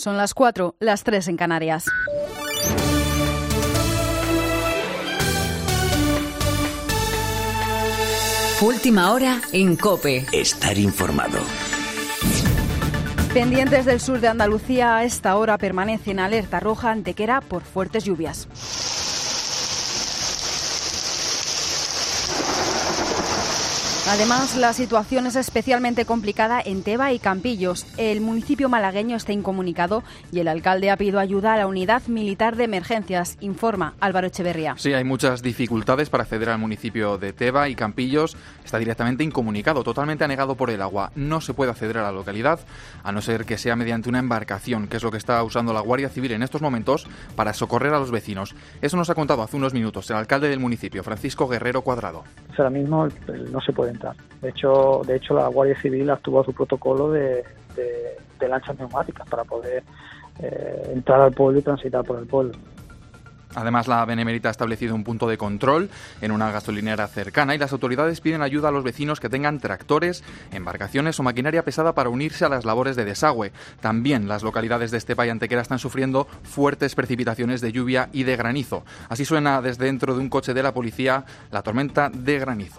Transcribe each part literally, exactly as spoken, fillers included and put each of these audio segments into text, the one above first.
Son las cuatro, las tres en Canarias. Última hora en COPE. Estar informado. Pendientes del sur de Andalucía, a esta hora permanece en alerta roja Antequera por fuertes lluvias. Además, la situación es especialmente complicada en Teba y Campillos. El municipio malagueño está incomunicado y el alcalde ha pedido ayuda a la unidad militar de emergencias, informa Álvaro Echeverría. Sí, hay muchas dificultades para acceder al municipio de Teba y Campillos. Está directamente incomunicado, totalmente anegado por el agua. No se puede acceder a la localidad, a no ser que sea mediante una embarcación, que es lo que está usando la Guardia Civil en estos momentos para socorrer a los vecinos. Eso nos ha contado hace unos minutos el alcalde del municipio, Francisco Guerrero Cuadrado. Ahora mismo no se puede entrar. De hecho, de hecho la Guardia Civil actúa su protocolo de, de, de lanchas neumáticas para poder eh, entrar al pueblo y transitar por el pueblo. Además, la Benemérita ha establecido un punto de control en una gasolinera cercana y las autoridades piden ayuda a los vecinos que tengan tractores, embarcaciones o maquinaria pesada para unirse a las labores de desagüe. También las localidades de Estepa y Antequera están sufriendo fuertes precipitaciones de lluvia y de granizo. Así suena desde dentro de un coche de la policía la tormenta de granizo.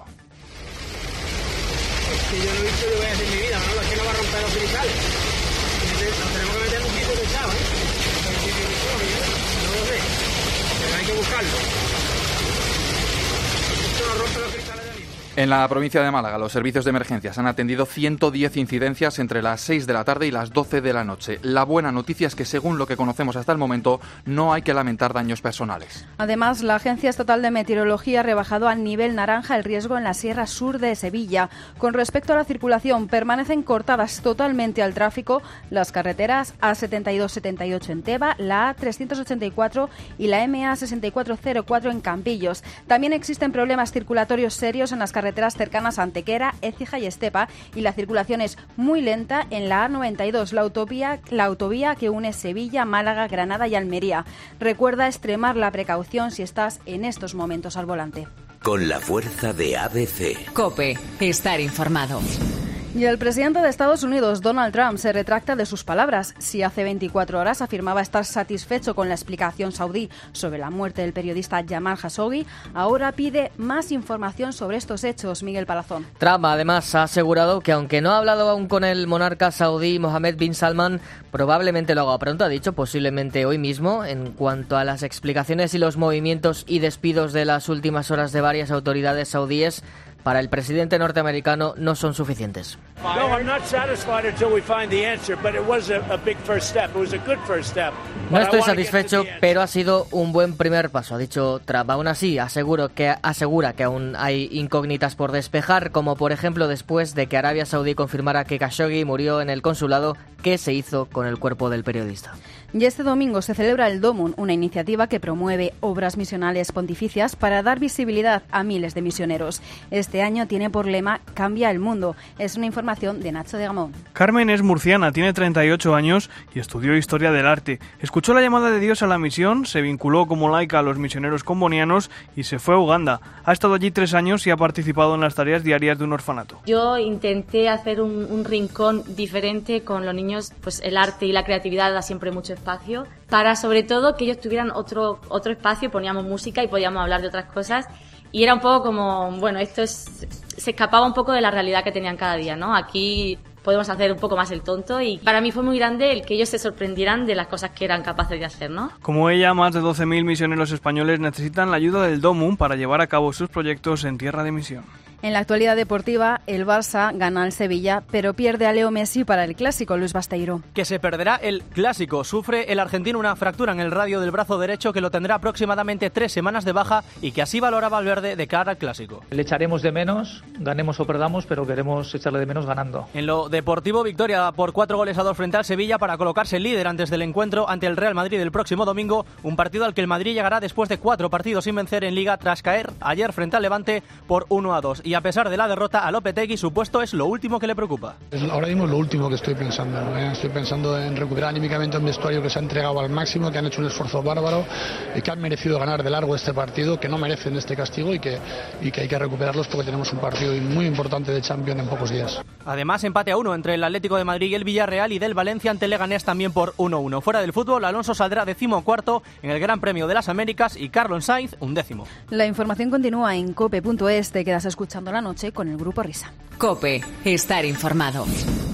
Es que yo no he visto lluvia en mi vida, ¿no? Es que no va a romper los cristales. Nos tenemos que meter un piso de chavo, ¿eh? No lo sé. Pero hay que buscarlo. Esto no rompe los cristales de mí. En la provincia de Málaga, los servicios de emergencias han atendido ciento diez incidencias entre las seis de la tarde y las doce de la noche. La buena noticia es que, según lo que conocemos hasta el momento, no hay que lamentar daños personales. Además, la Agencia Estatal de Meteorología ha rebajado al nivel naranja el riesgo en la Sierra Sur de Sevilla. Con respecto a la circulación, permanecen cortadas totalmente al tráfico las carreteras A setenta y dos setenta y ocho en Teba, la A trescientos ochenta y cuatro y la M A sesenta y cuatro cero cuatro en Campillos. También existen problemas circulatorios serios en las carreteras cercanas a Antequera, Écija y Estepa, y la circulación es muy lenta en la A noventa y dos, la autovía, la autovía que une Sevilla, Málaga, Granada y Almería. Recuerda extremar la precaución si estás en estos momentos al volante. Con la fuerza de A B C. COPE. Estar informado. Y el presidente de Estados Unidos, Donald Trump, se retracta de sus palabras. Si hace veinticuatro horas afirmaba estar satisfecho con la explicación saudí sobre la muerte del periodista Jamal Khashoggi, ahora pide más información sobre estos hechos. Miguel Palazón. Trump además ha asegurado que aunque no ha hablado aún con el monarca saudí Mohammed bin Salman, probablemente lo haga pronto, ha dicho, posiblemente hoy mismo. En cuanto a las explicaciones y los movimientos y despidos de las últimas horas de varias autoridades saudíes, para el presidente norteamericano no son suficientes. No estoy satisfecho, pero ha sido un buen primer paso, ha dicho Trump. Aún así, aseguro que, asegura que aún hay incógnitas por despejar, como por ejemplo después de que Arabia Saudí confirmara que Khashoggi murió en el consulado. ¿Qué se hizo con el cuerpo del periodista? Y este domingo se celebra el Domun, una iniciativa que promueve obras misionales pontificias para dar visibilidad a miles de misioneros. Este año tiene por lema Cambia el mundo. Es una información de Nacho de Gamón. Carmen es murciana, tiene treinta y ocho años y estudió Historia del Arte. Escuchó la llamada de Dios a la misión, se vinculó como laica a los misioneros combonianos y se fue a Uganda. Ha estado allí tres años y ha participado en las tareas diarias de un orfanato. Yo intenté hacer un, un rincón diferente con los niños, pues el arte y la creatividad da siempre mucho espacio, para sobre todo que ellos tuvieran otro, otro espacio, poníamos música y podíamos hablar de otras cosas. Y era un poco como, bueno, esto es, se escapaba un poco de la realidad que tenían cada día, ¿no? Aquí podemos hacer un poco más el tonto y para mí fue muy grande el que ellos se sorprendieran de las cosas que eran capaces de hacer, ¿no? Como ella, más de doce mil misioneros españoles necesitan la ayuda del Domun para llevar a cabo sus proyectos en tierra de misión. En la actualidad deportiva, el Barça gana al Sevilla, pero pierde a Leo Messi para el Clásico. Luis Basteiro. Que se perderá el Clásico. Sufre el argentino una fractura en el radio del brazo derecho que lo tendrá aproximadamente tres semanas de baja y que así valora Valverde de cara al Clásico. Le echaremos de menos, ganemos o perdamos, pero queremos echarle de menos ganando. En lo deportivo, victoria por cuatro goles a dos frente al Sevilla para colocarse líder antes del encuentro ante el Real Madrid el próximo domingo. Un partido al que el Madrid llegará después de cuatro partidos sin vencer en Liga tras caer ayer frente al Levante por uno a dos. Y a pesar de la derrota a Lopetegui, su puesto es lo último que le preocupa. Ahora mismo es lo último que estoy pensando, ¿eh? Estoy pensando en recuperar anímicamente un vestuario que se ha entregado al máximo, que han hecho un esfuerzo bárbaro y que han merecido ganar de largo este partido, que no merecen este castigo y que, y que hay que recuperarlos porque tenemos un partido muy importante de Champions en pocos días. Además, empate a uno entre el Atlético de Madrid y el Villarreal, y del Valencia ante el Leganés también por uno uno. Fuera del fútbol, Alonso saldrá decimocuarto en el Gran Premio de las Américas y Carlos Sainz undécimo. La información continúa en cope punto es. Te quedas escuchando la noche con el Grupo Risa. COPE. Estar informado.